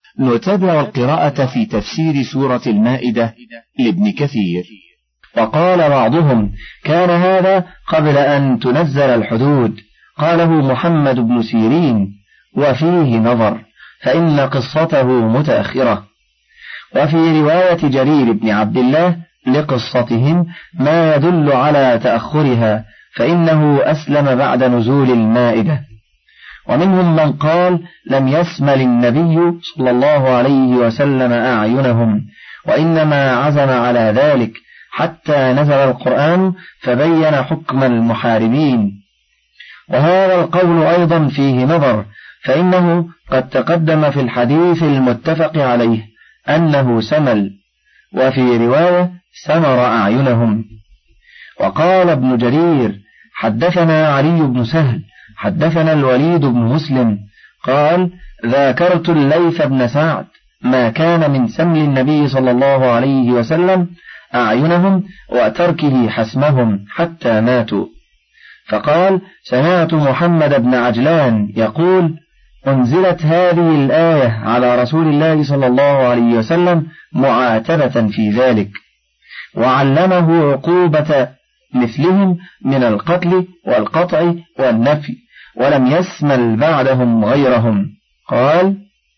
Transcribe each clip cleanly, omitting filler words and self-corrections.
نتابع القراءة في تفسير سورة المائدة لابن كثير. وقال بعضهم كان هذا قبل أن تنزل الحدود، قاله محمد بن سيرين، وفيه نظر فإن قصته متأخرة. وفي رواية جرير بن عبد الله لقصتهم ما يدل على تأخرها، فإنه أسلم بعد نزول المائدة. ومنهم من قال لم يسمل النبي صلى الله عليه وسلم أعينهم، وإنما عزم على ذلك حتى نزل القرآن فبين حكم المحاربين. وهذا القول أيضا فيه نظر، فإنه قد تقدم في الحديث المتفق عليه أنه سمل، وفي رواية سمر أعينهم. وقال ابن جرير حدثنا علي بن سهل حدثنا الوليد بن مسلم قال ذاكرت الليث بن سعد ما كان من سمل النبي صلى الله عليه وسلم أعينهم وتركه حسمهم حتى ماتوا. فقال سمعت محمد بن عجلان يقول أنزلت هذه الآية على رسول الله صلى الله عليه وسلم معاتبة في ذلك، وعلمه عقوبة مثلهم من القتل والقطع والنفي، ولم يسمل بعدهم غيرهم. قال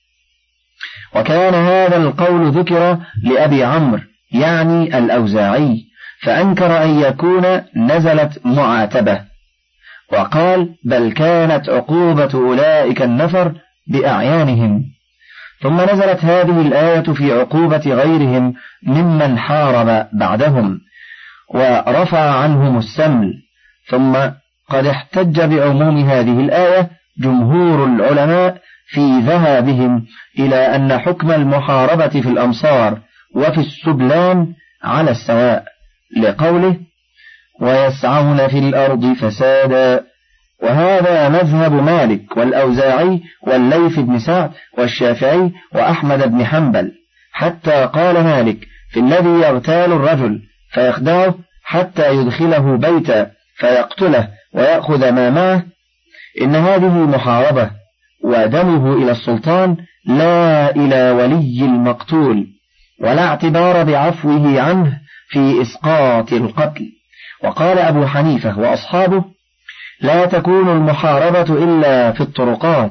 وكان هذا القول ذكر لأبي عمرو يعني الأوزاعي، فأنكر أن يكون نزلت معاتبة، وقال بل كانت عقوبة أولئك النفر بأعيانهم. ثم نزلت هذه الآية في عقوبة غيرهم ممن حارب بعدهم ورفع عنهم السمل. ثم قد احتج بعموم هذه الآية جمهور العلماء في ذهابهم إلى أن حكم المحاربة في الأمصار وفي السبلان على السواء، لقوله ويسعون في الأرض فسادا. وهذا مذهب مالك والأوزاعي والليث بن سعد والشافعي وأحمد بن حنبل، حتى قال مالك في الذي يغتال الرجل فيخدعه حتى يدخله بيتا فيقتله ويأخذ ما معه إن هذه محاربة، ودمه إلى السلطان لا إلى ولي المقتول، ولا اعتبار بعفوه عنه في إسقاط القتل. وقال أبو حنيفة وأصحابه لا تكون المحاربة إلا في الطرقات،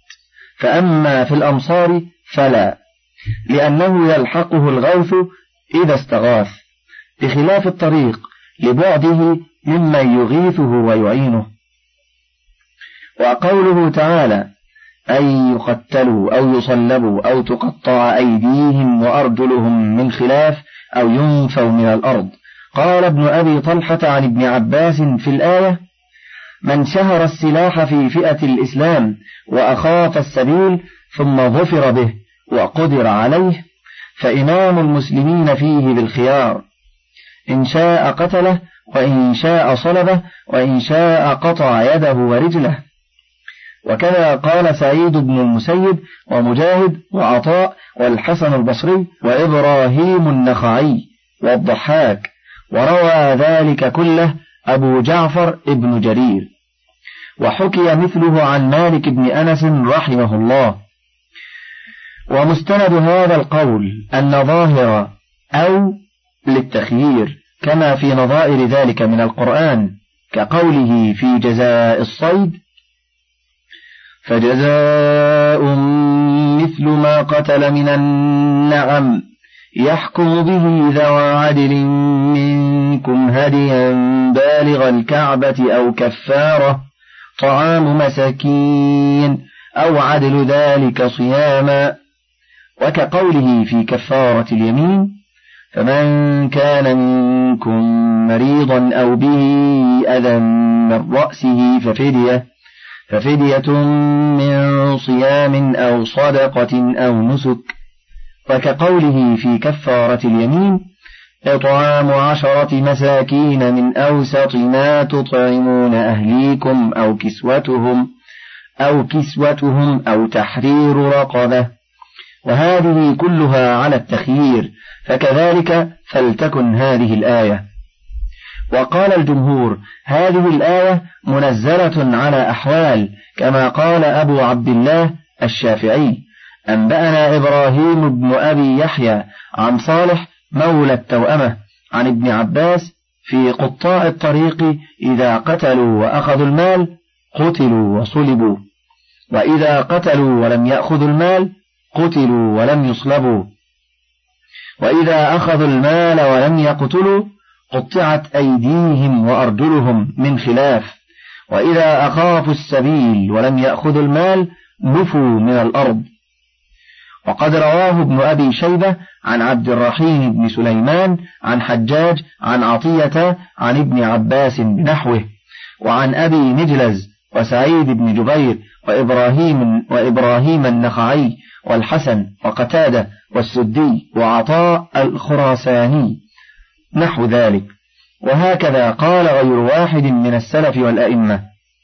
فأما في الأمصار فلا، لأنه يلحقه الغوث إذا استغاث، بخلاف الطريق لبعده ممن يغيثه ويعينه. وقوله تعالى أن يقتلوا أو يصلبوا أو تقطع أيديهم وأرجلهم من خلاف أو ينفوا من الأرض. قال ابن أبي طلحة عن ابن عباس في الآية من شهر السلاح في فئة الإسلام وأخاف السبيل ثم ظفر به وقدر عليه فإمام المسلمين فيه بالخيار، إن شاء قتله وإن شاء صلبه وإن شاء قطع يده ورجله. وكذا قال سعيد بن المسيب ومجاهد وعطاء والحسن البصري وإبراهيم النخعي والضحاك، وروى ذلك كله أبو جعفر ابن جرير. وحكي مثله عن مالك بن أنس رحمه الله. ومستند هذا القول أن ظاهر أو للتخيير كما في نظائر ذلك من القرآن، كقوله في جزاء الصيد فجزاء مثل ما قتل من النعم يحكم به ذوى عدل منكم هديا بالغ الكعبة أو كفارة طعام مساكين أو عدل ذلك صياما. وكقوله في كفارة اليمين فمن كان منكم مريضا أو به أذى من رأسه ففدية من صيام أو صدقة أو نسك. وكقوله في كفارة اليمين إطعام 10 مساكين من أوسط ما تطعمون أهليكم أو كسوتهم أو تحرير رقبة. وهذه كلها على التخيير، فكذلك فلتكن هذه الآية. وقال الجمهور هذه الآية منزلة على أحوال، كما قال أبو عبد الله الشافعي أنبأنا إبراهيم بن أبي يحيى عن صالح مولى التوأمة عن ابن عباس في قطاع الطريق إذا قتلوا وأخذوا المال قتلوا وصلبوا، وإذا قتلوا ولم يأخذوا المال قتلوا ولم يصلبوا، وإذا أخذوا المال ولم يقتلوا قطعت أيديهم وأرجلهم من خلاف، وإذا أخافوا السبيل ولم يأخذوا المال نفوا من الأرض. وقد رواه ابن أبي شيبة عن عبد الرحيم بن سليمان عن حجاج عن عطية عن ابن عباس بنحوه، وعن أبي مجلز وسعيد بن جبير وإبراهيم النخعي والحسن وقتادة والسدي وعطاء الخراساني نحو ذلك. وهكذا قال غير واحد من السلف والأئمة.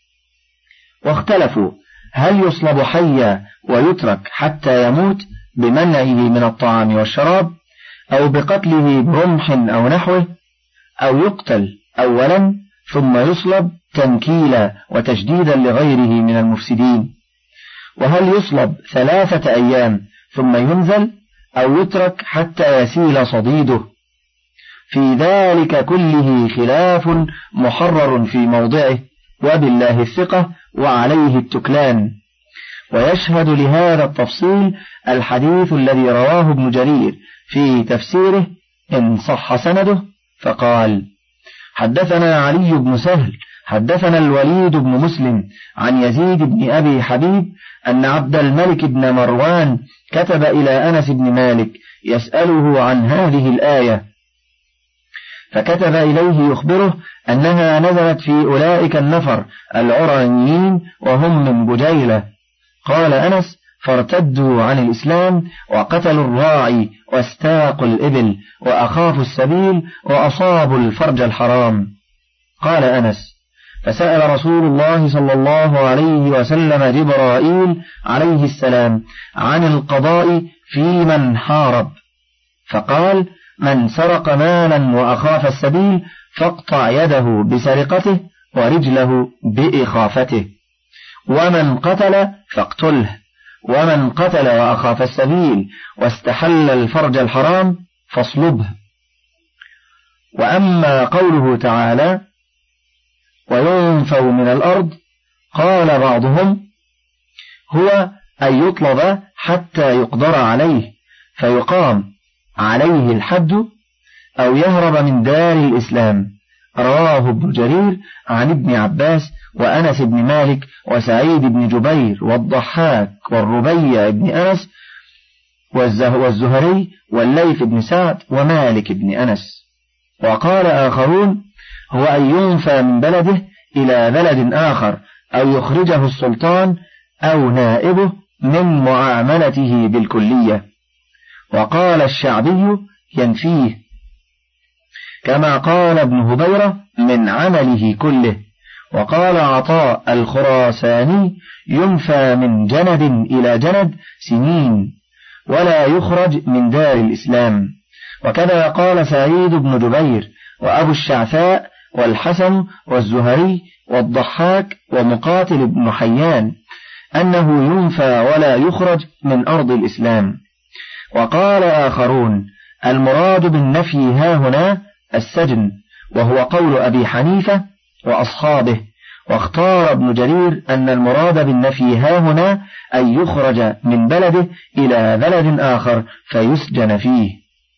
واختلفوا هل يصلب حيا ويترك حتى يموت بمنعه من الطعام والشراب، أو بقتله برمح أو نحوه، أو يقتل أولا ثم يصلب تنكيلا وتشديدا لغيره من المفسدين، وهل يصلب 3 أيام ثم ينزل، أو يترك حتى يسيل صديده. في ذلك كله خلاف محرر في موضعه، وبالله الثقة وعليه التكلان. ويشهد لهذا التفصيل الحديث الذي رواه ابن جرير في تفسيره إن صح سنده، فقال: حدثنا علي بن سهل حدثنا الوليد بن مسلم عن يزيد بن أبي حبيب أن عبد الملك بن مروان كتب إلى أنس بن مالك يسأله عن هذه الآية، فكتب إليه يخبره أنها نزلت في أولئك النفر العرانيين وهم من بجيلة. قال أنس: فارتدوا عن الإسلام وقتلوا الراعي واستاقوا الإبل وأخافوا السبيل وأصابوا الفرج الحرام. قال أنس: فسأل رسول الله صلى الله عليه وسلم جبرائيل عليه السلام عن القضاء في من حارب، فقال: من سرق مالا وأخاف السبيل فاقطع يده بسرقته ورجله بإخافته، ومن قتل فاقتله، ومن قتل وأخاف السبيل واستحل الفرج الحرام فاصلبه. وأما قوله تعالى: وينفوا من الأرض، قال بعضهم: هو أن يطلب حتى يقدر عليه فيقام عليه الحد، أو يهرب من دار الإسلام. رواه ابن جرير عن ابن عباس وأنس بن مالك وسعيد بن جبير والضحاك والربيع بن أنس والزهري والليث بن سعد ومالك بن أنس. وقال آخرون: هو أن ينفى من بلده إلى بلد آخر، أو يخرجه السلطان أو نائبه من معاملته بالكلية. وقال الشعبي: ينفيه، كما قال ابن هبيرة من عمله كله. وقال عطاء الخراساني: ينفى من جند إلى جند سنين، ولا يخرج من دار الإسلام. وكذا قال سعيد بن جبير وأبو الشعثاء والحسن والزهري والضحاك ومقاتل بن حيان، أنه ينفى ولا يخرج من أرض الإسلام. وقال آخرون: المراد بالنفي هاهنا السجن، وهو قول أبي حنيفة وأصحابه. واختار ابن جرير أن المراد بالنفي هاهنا أن يخرج من بلده إلى بلد آخر فيسجن فيه.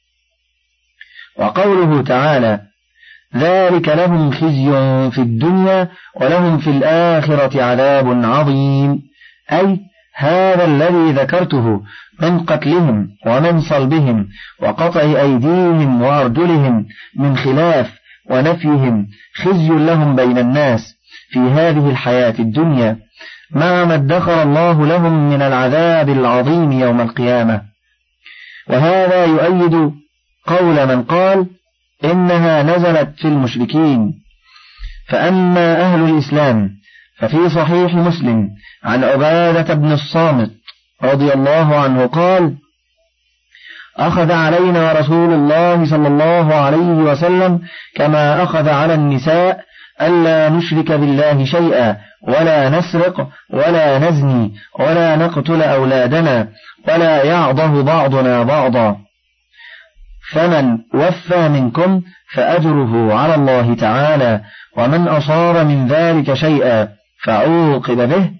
وقوله تعالى: ذلك لهم خزي في الدنيا ولهم في الآخرة عذاب عظيم، أي هذا الذي ذكرته من قتلهم ومن صلبهم وقطع أيديهم وأرجلهم من خلاف ونفيهم خزي لهم بين الناس في هذه الحياة الدنيا، مع ما ادخر الله لهم من العذاب العظيم يوم القيامة. وهذا يؤيد قول من قال إنها نزلت في المشركين. فأما أهل الإسلام ففي صحيح مسلم عن عبادة بن الصامت رضي الله عنه قال: أخذ علينا رسول الله صلى الله عليه وسلم كما أخذ على النساء ألا نشرك بالله شيئا ولا نسرق ولا نزني ولا نقتل أولادنا ولا يعضه بعضنا بعضا، فمن وفى منكم فأجره على الله تعالى، ومن أصاب من ذلك شيئا فعوقب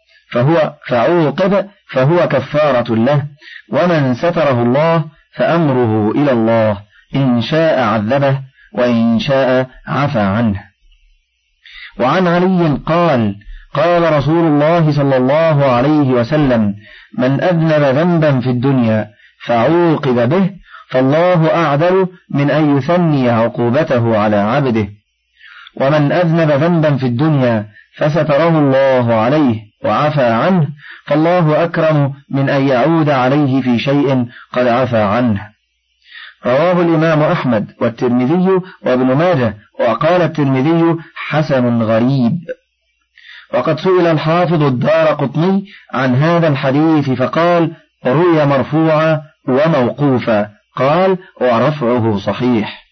فهو كفارة له، ومن ستره الله فأمره إلى الله، إن شاء عذبه وإن شاء عفى عنه. وعن علي قال: قال رسول الله صلى الله عليه وسلم: من أذنب ذنبا في الدنيا فعوقب به فالله أعدل من أن يثني عقوبته على عبده، ومن أذنب ذنبا في الدنيا فستره الله عليه وعفى عنه فالله أكرم من أن يعود عليه في شيء قد عفى عنه. رواه الإمام أحمد والترمذي وابن ماجه، وقال الترمذي: حسن غريب. وقد سئل الحافظ الدارقطني عن هذا الحديث فقال: روي مرفوعا وموقوفا، قال: ورفعه صحيح.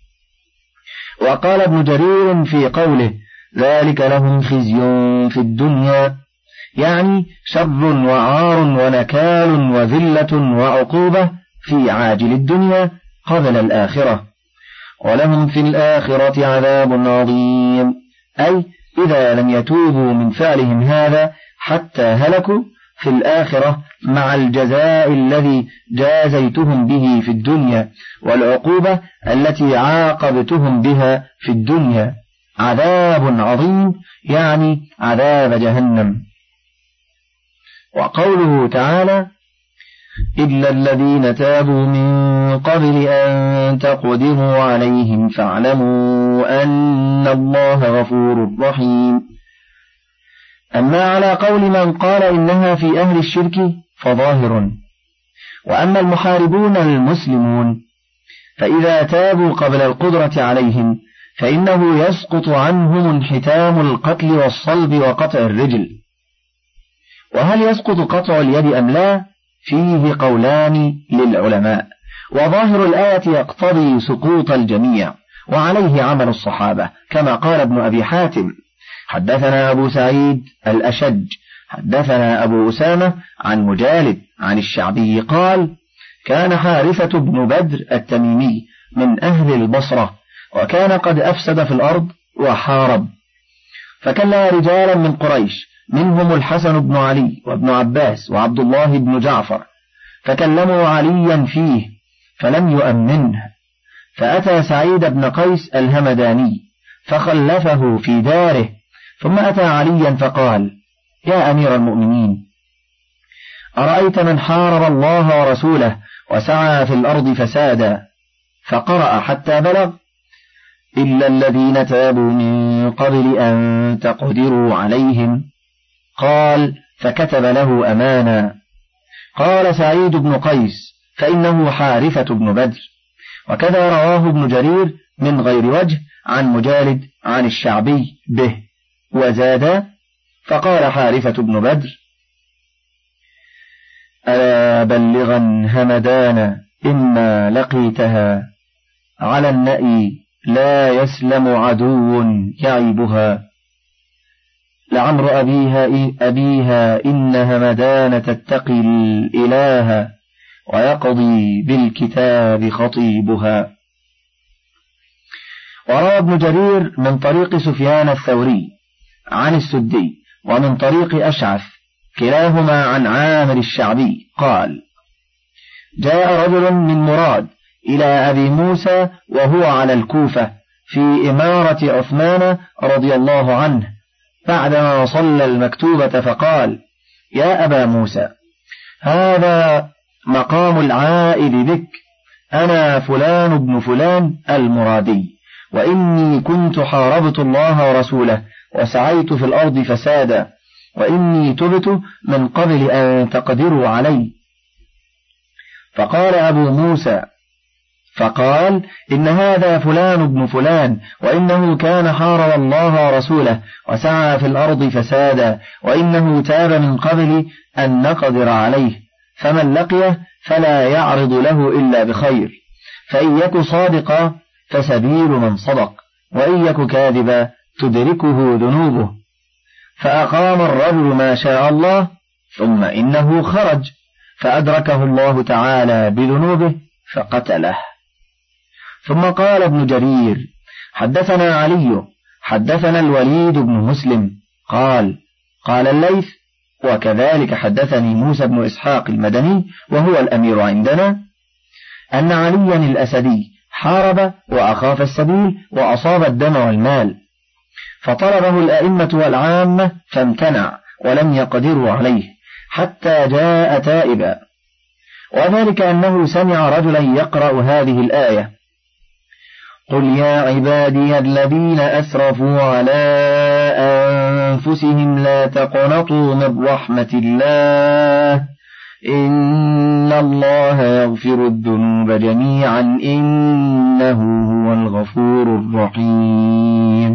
وقال ابن جرير في قوله: ذلك لهم خزي في الدنيا، يعني شر وعار ونكال وذلة وعقوبة في عاجل الدنيا قبل الآخرة، ولهم في الآخرة عذاب عظيم، أي إذا لم يتوبوا من فعلهم هذا حتى هلكوا في الآخرة مع الجزاء الذي جازيتهم به في الدنيا والعقوبة التي عاقبتهم بها في الدنيا، عذاب عظيم يعني عذاب جهنم. وقوله تعالى: إلا الذين تابوا من قبل أن تقدروا عليهم فاعلموا أن الله غفور رحيم. أما على قول من قال إنها في أهل الشرك فظاهر. وأما المحاربون المسلمون فإذا تابوا قبل القدرة عليهم فإنه يسقط عنهم انحتام القتل والصلب وقطع الرجل. وهل يسقط قطع اليد أم لا؟ فيه قولان للعلماء، وظاهر الآية يقتضي سقوط الجميع، وعليه عمل الصحابة، كما قال ابن أبي حاتم: حدثنا أبو سعيد الأشج حدثنا أبو أسامة عن مجالد عن الشعبي قال: كان حارثة بن بدر التميمي من أهل البصرة، وكان قد أفسد في الأرض وحارب، فكلا رجالا من قريش منهم الحسن بن علي وابن عباس وعبد الله بن جعفر، فكلموا عليا فيه فلم يؤمنه، فأتى سعيد بن قيس الهمداني فخلفه في داره، ثم أتى عليا فقال: يا أمير المؤمنين، أرأيت من حارب الله ورسوله وسعى في الأرض فسادا؟ فقرأ حتى بلغ: إلا الذين تابوا من قبل أن تقدروا عليهم، قال: فكتب له أمانا. قال سعيد بن قيس: فإنه حارثة بن بدر. وكذا رواه ابن جرير من غير وجه عن مجالد عن الشعبي به، وزاد: فقال حارثة بن بدر: ألا بلغا همدان إما لقيتها، على النأي لا يسلم عدو يعيبها، لعمر أبيها إن همدان تتقي الإله، ويقضي بالكتاب خطيبها. وروى ابن جرير من طريق سفيان الثوري عن السدي ومن طريق أشعث كلاهما عن عامر الشعبي قال: جاء رجل من مراد إلى أبي موسى وهو على الكوفة في إمارة عثمان رضي الله عنه بعدما صلى المكتوبة، فقال: يا أبا موسى، هذا مقام العائد بك، أنا فلان ابن فلان المرادي، وإني كنت حاربت الله ورسوله وسعيت في الأرض فسادا، وإني تبت من قبل أن تقدروا علي. فقال أبو موسى: فقال: إن هذا فلان ابن فلان، وإنه كان حارب الله ورسوله وسعى في الأرض فسادا، وإنه تاب من قبل أن نقدر عليه، فمن لقيه فلا يعرض له إلا بخير، فإن يك صادقا فسبيل من صدق، وإن يك كاذبا تدركه ذنوبه، فأقام الرجل ما شاء الله، ثم إنه خرج فأدركه الله تعالى بذنوبه فقتله. ثم قال ابن جرير: حدثنا علي حدثنا الوليد بن مسلم قال الليث: وكذلك حدثني موسى بن إسحاق المدني وهو الأمير عندنا، أن عليا الأسدي حارب وأخاف السبيل وأصاب الدم والمال، فطلبه الأئمة والعامة فامتنع ولم يقدروا عليه حتى جاء تائبا، وذلك أنه سمع رجلا يقرأ هذه الآية: قل يا عبادي الذين أسرفوا على أنفسهم لا تقنطوا من رحمة الله إن الله يغفر الذنوب جميعا إنه هو الغفور الرحيم.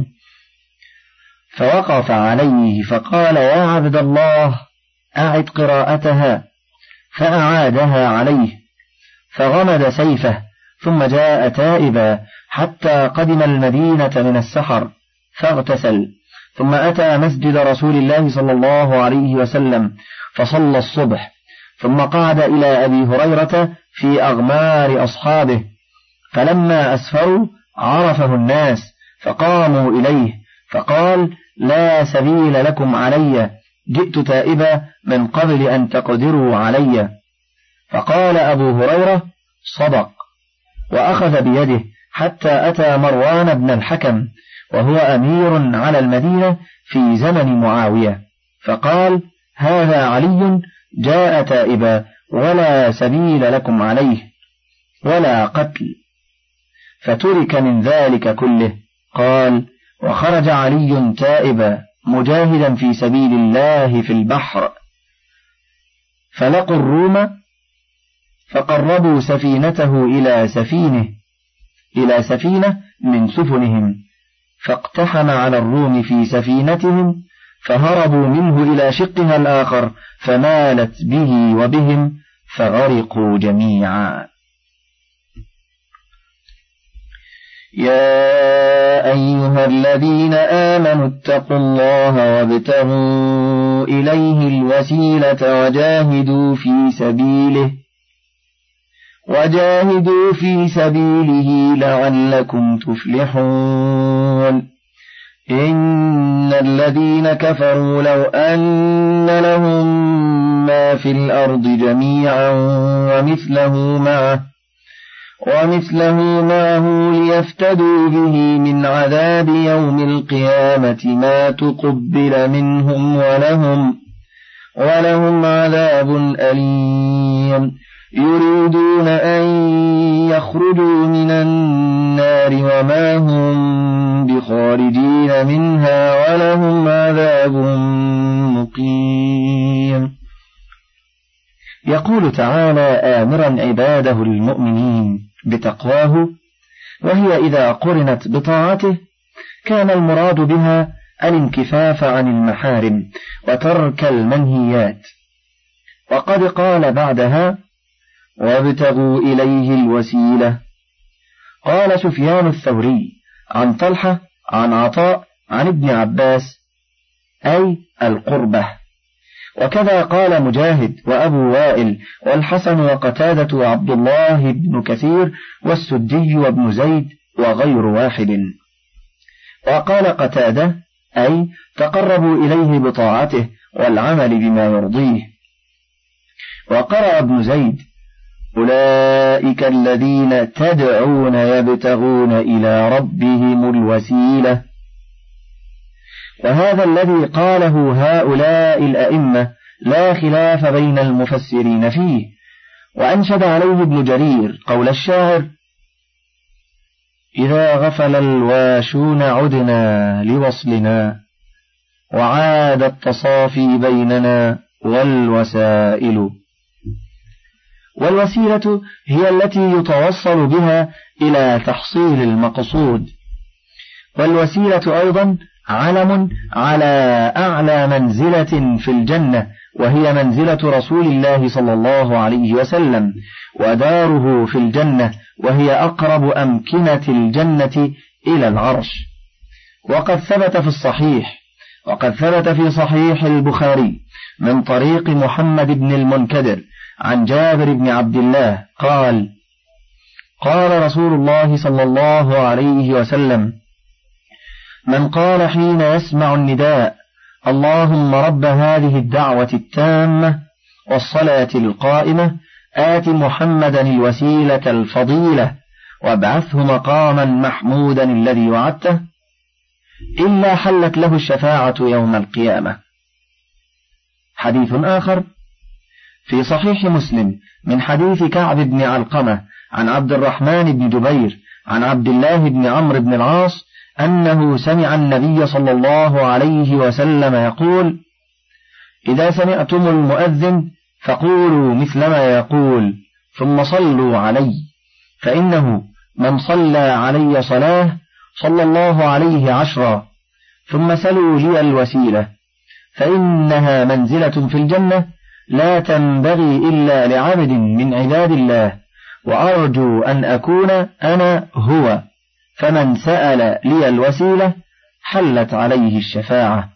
فوقف عليه فقال: يا عبد الله أعد قراءتها، فأعادها عليه، فغمد سيفه، ثم جاء تائبا حتى قدم المدينة من السحر، فاغتسل، ثم أتى مسجد رسول الله صلى الله عليه وسلم فصلى الصبح، ثم قعد إلى أبي هريرة في أغمار أصحابه، فلما أسفروا عرفه الناس فقاموا إليه، فقال: لا سبيل لكم علي، جئت تائبا من قبل أن تقدروا علي. فقال أبو هريرة: صدق، وأخذ بيده حتى أتى مروان بن الحكم وهو أمير على المدينة في زمن معاوية، فقال: هذا علي جاء تائبا ولا سبيل لكم عليه ولا قتل، فترك من ذلك كله. قال: وخرج علي تائبا مجاهدا في سبيل الله في البحر، فلقوا الروم فقربوا سفينته إلى سفينة من سفنهم، فاقتحم على الروم في سفينتهم، فهربوا منه إلى شقها الآخر، فمالت به وبهم فغرقوا جميعا. يا أيها الذين آمنوا اتقوا الله وابتغوا إليه الوسيلة وجاهدوا في سبيله لعلكم تفلحون. إن الذين كفروا لو أن لهم ما في الأرض جميعا ومثله معه ليفتدوا به من عذاب يوم القيامة ما تقبل منهم ولهم عذاب أليم. يريدون أن يخرجوا من النار وما هم بخارجين منها ولهم عذاب مقيم. يقول تعالى آمرا عباده المؤمنين بتقواه، وهي إذا قرنت بطاعته كان المراد بها الانكفاف عن المحارم وترك المنهيات. وقد قال بعدها: وابتغوا إليه الوسيلة. قال سفيان الثوري عن طلحة عن عطاء عن ابن عباس: أي القربة. وكذا قال مجاهد وأبو وائل والحسن وقتادة وعبد الله بن كثير والسدي وابن زيد وغير واحد. وقال قتادة: أي تقربوا إليه بطاعته والعمل بما يرضيه. وقرأ ابن زيد: أولئك الذين تدعون يبتغون إلى ربهم الوسيلة. وهذا الذي قاله هؤلاء الأئمة لا خلاف بين المفسرين فيه. وأنشد عليه ابن جرير قول الشاعر: إذا غفل الواشون عدنا لوصلنا وعاد التصافي بيننا والوسائل. والوسيلة هي التي يتوصل بها إلى تحصيل المقصود. والوسيلة أيضا علم على أعلى منزلة في الجنة، وهي منزلة رسول الله صلى الله عليه وسلم، وداره في الجنة، وهي أقرب أمكنة الجنة إلى العرش. وقد ثبت في صحيح البخاري من طريق محمد بن المنكدر عن جابر بن عبد الله قال: قال رسول الله صلى الله عليه وسلم: من قال حين يسمع النداء: اللهم رب هذه الدعوة التامة والصلاة القائمة آت محمدا الوسيلة الفضيلة وابعثه مقاما محمودا الذي وعدته، إلا حلت له الشفاعة يوم القيامة. حديث آخر في صحيح مسلم من حديث كعب بن علقمة عن عبد الرحمن بن جبير عن عبد الله بن عمرو بن العاص أنه سمع النبي صلى الله عليه وسلم يقول: إذا سمعتم المؤذن فقولوا مثل ما يقول ثم صلوا علي، فإنه من صلى علي صلاة صلى الله عليه 10، ثم سلوا لي الوسيلة فإنها منزلة في الجنة لا تنبغي إلا لعبد من عباد الله، وأرجو أن أكون أنا هو، فمن سأل لي الوسيلة حلت عليه الشفاعة.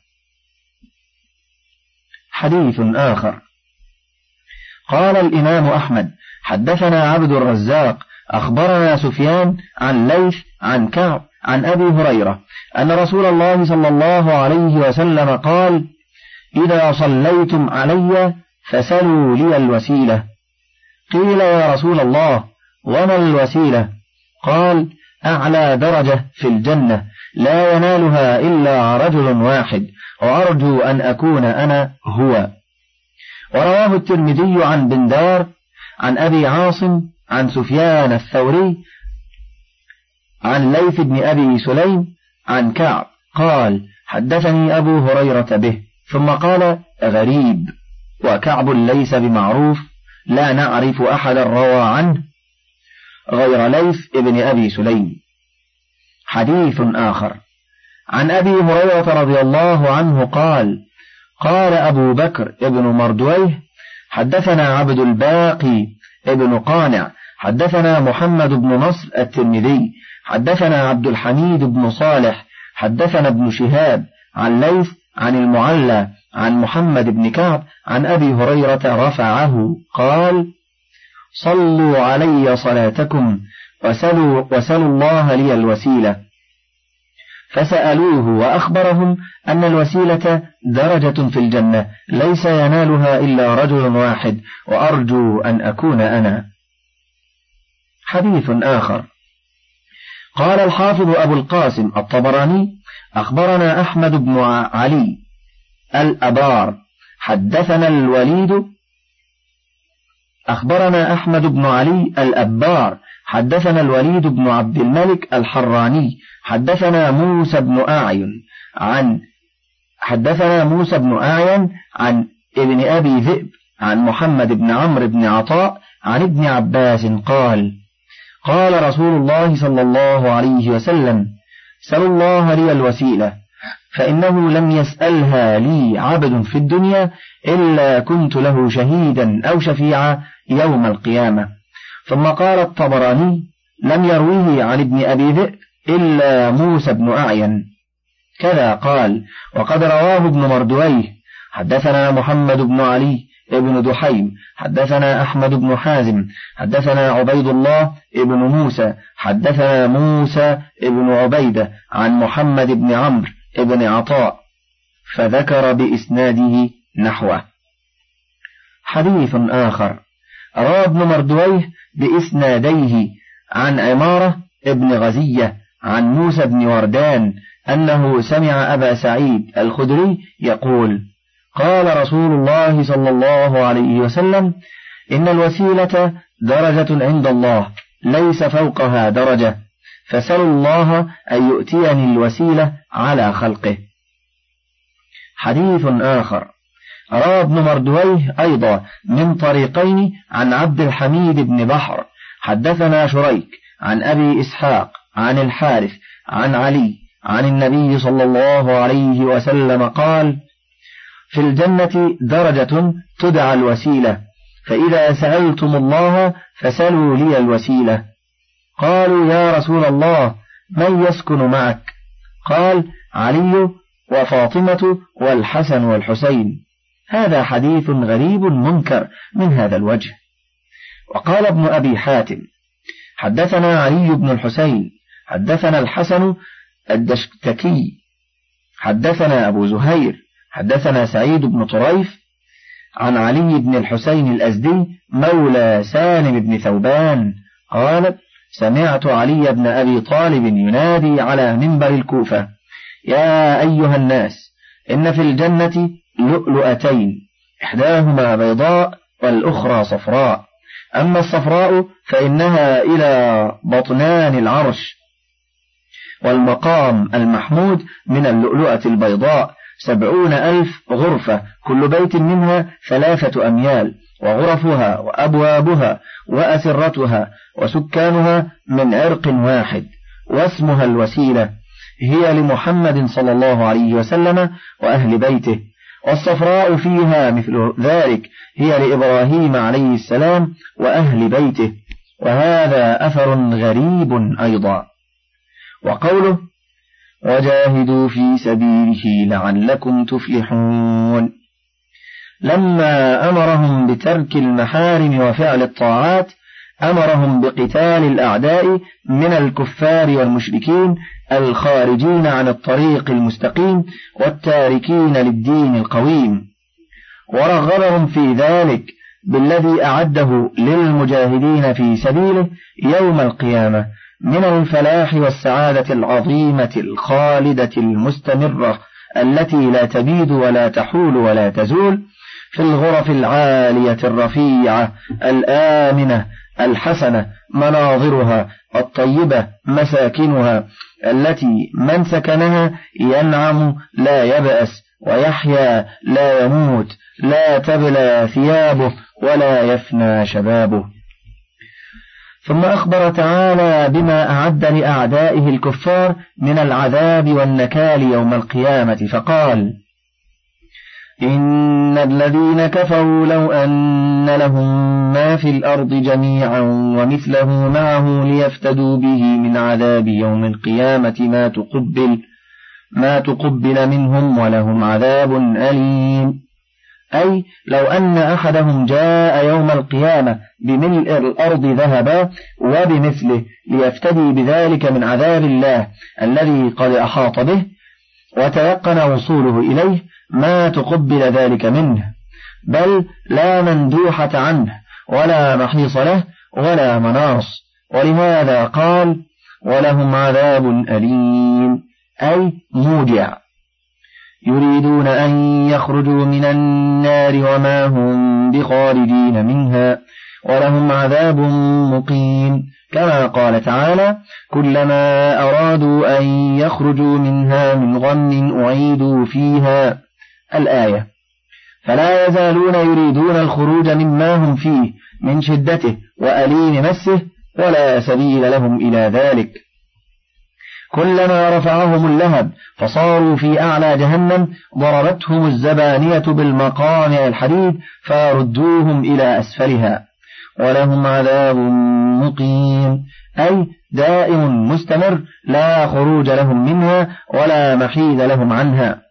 حديث آخر قال الإمام أحمد: حدثنا عبد الرزاق أخبرنا سفيان عن ليث عن كعب عن أبي هريرة أن رسول الله صلى الله عليه وسلم قال: إذا صليتم علي فسلوا لي الوسيلة. قيل: يا رسول الله وما الوسيلة؟ قال: أعلى درجة في الجنة لا ينالها إلا رجل واحد، وأرجو أن أكون أنا هو. ورواه الترمذي عن بندار عن أبي عاصم عن سفيان الثوري عن ليث بن أبي سليم عن كعب قال: حدثني أبو هريرة به، ثم قال: غريب، وكعب ليس بمعروف، لا نعرف أحدا روى عنه غير ليث ابن أبي سليم. حديث آخر عن أبي هريرة رضي الله عنه قال: قال أبو بكر ابن مردويه: حدثنا عبد الباقي ابن قانع حدثنا محمد بن نصر الترمذي حدثنا عبد الحميد بن صالح حدثنا ابن شهاب عن ليث عن المعلى عن محمد بن كعب عن أبي هريرة رفعه قال: صلوا علي صلاتكم وسلوا الله لي الوسيلة. فسألوه وأخبرهم أن الوسيلة درجة في الجنة ليس ينالها إلا رجل واحد، وأرجو أن أكون أنا. حديث آخر قال الحافظ أبو القاسم الطبراني: أخبرنا أحمد بن علي الأبار حدثنا الوليد بن عبد الملك الحراني حدثنا موسى بن أعين عن ابن أبي ذئب عن محمد بن عمرو بن عطاء عن ابن عباس قال: قال رسول الله صلى الله عليه وسلم: سلوا الله لي الوسيلة، فإنه لم يسألها لي عبد في الدنيا إلا كنت له شهيدا أو شفيعا يوم القيامة. ثم قال الطبراني: لم يرويه عن ابن أبي ذئب إلا موسى بن أعين. كذا قال: وقد رواه ابن مردويه حدثنا محمد بن علي ابن دحيم حدثنا أحمد بن حازم حدثنا عبيد الله ابن موسى حدثنا موسى ابن عبيدة عن محمد بن عمرو ابن عطاء، فذكر بإسناده نحوه. حديث آخر روى ابن مردويه بإسناديه عن عمارة ابن غزية عن موسى بن وردان أنه سمع أبا سعيد الخدري يقول: قال رسول الله صلى الله عليه وسلم: إن الوسيلة درجة عند الله ليس فوقها درجة، فسلوا الله أن يؤتيني الوسيلة على خلقه. حديث آخر روى ابن مردويه أيضا من طريقين عن عبد الحميد بن بحر حدثنا شريك عن أبي إسحاق عن الحارث عن علي عن النبي صلى الله عليه وسلم قال: في الجنة درجة تدعى الوسيلة، فإذا سألتم الله فسلوا لي الوسيلة. قالوا: يا رسول الله من يسكن معك؟ قال: علي وفاطمة والحسن والحسين. هذا حديث غريب منكر من هذا الوجه. وقال ابن أبي حاتم حدثنا علي بن الحسين حدثنا الحسن الدشتكي حدثنا أبو زهير حدثنا سعيد بن طريف عن علي بن الحسين الأزدي مولى سالم بن ثوبان قال سمعت علي بن أبي طالب ينادي على منبر الكوفة يا أيها الناس إن في الجنة لؤلؤتين إحداهما بيضاء والأخرى صفراء، أما الصفراء فإنها إلى بطنان العرش، والمقام المحمود من اللؤلؤة البيضاء 70,000 غرفة، كل بيت منها 3 أميال، وغرفها وأبوابها وأسرتها وسكانها من عرق واحد، واسمها الوسيلة، هي لمحمد صلى الله عليه وسلم وأهل بيته. والصفراء فيها مثل ذلك، هي لإبراهيم عليه السلام وأهل بيته. وهذا أثر غريب أيضا. وقوله وجاهدوا في سبيله لعلكم تفلحون، لما أمرهم بترك المحارم وفعل الطاعات أمرهم بقتال الأعداء من الكفار والمشركين الخارجين عن الطريق المستقيم والتاركين للدين القويم، ورغبهم في ذلك بالذي أعده للمجاهدين في سبيله يوم القيامة من الفلاح والسعادة العظيمة الخالدة المستمرة التي لا تبيد ولا تحول ولا تزول، في الغرف العالية الرفيعة الآمنة الحسنة مناظرها الطيبة مساكنها، التي من سكنها ينعم لا يبأس ويحيا لا يموت، لا تبلى ثيابه ولا يفنى شبابه. ثم أخبر تعالى بما أعد لأعدائه الكفار من العذاب والنكال يوم القيامة فقال إن الذين كفروا لو أن لهم ما في الأرض جميعا ومثله معه ليفتدوا به من عذاب يوم القيامة ما تقبل منهم ولهم عذاب أليم. أي لو أن أحدهم جاء يوم القيامة بملء الأرض ذهبا وبمثله ليفتدي بذلك من عذاب الله الذي قد أحاط به وتيقن وصوله إليه ما تقبل ذلك منه، بل لا مندوحة عنه ولا محيص له ولا مناص. ولهذا قال ولهم عذاب أليم، أي موجع. يريدون أن يخرجوا من النار وما هم بخارجين منها ولهم عذاب مقيم، كما قال تعالى كلما أرادوا أن يخرجوا منها من غم أعيدوا فيها الآية. فلا يزالون يريدون الخروج مما هم فيه من شدته وأليم مسه ولا سبيل لهم إلى ذلك. كلما رفعهم اللهب فصاروا في أعلى جهنم ضربتهم الزبانية بالمقامع الحديد فردوهم إلى أسفلها ولهم عذاب مقيم، أي دائم مستمر لا خروج لهم منها ولا محيد لهم عنها.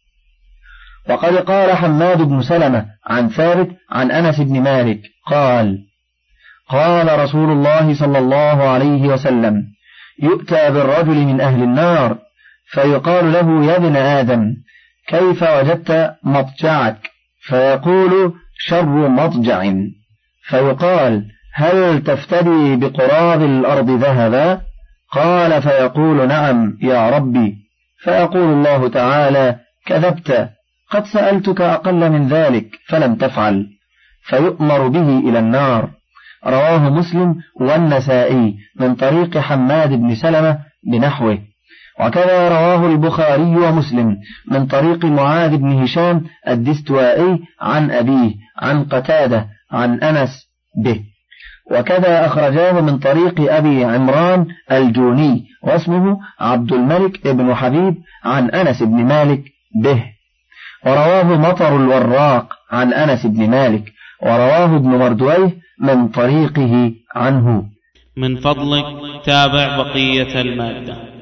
وقد قال حماد بن سلمة عن ثابت عن أنس بن مالك قال قال رسول الله صلى الله عليه وسلم يؤتى بالرجل من أهل النار فيقال له يا ابن آدم كيف وجدت مضجعك؟ فيقول شر مضجع، فيقال هل تفتدي بقراب الأرض ذهبا؟ قال فيقول نعم يا ربي، فيقول الله تعالى كذبت، قد سألتك أقل من ذلك فلم تفعل، فيؤمر به إلى النار. رواه مسلم والنسائي من طريق حماد بن سلمة بنحوه، وكذا رواه البخاري ومسلم من طريق معاذ بن هشام الدستوائي عن أبيه عن قتادة عن أنس به، وكذا أخرجاه من طريق أبي عمران الجوني واسمه عبد الملك بن حبيب عن أنس بن مالك به، ورواه مطر الوراق عن أنس بن مالك، ورواه ابن مردويه من طريقه عنه. من فضلك تابع بقية المادة.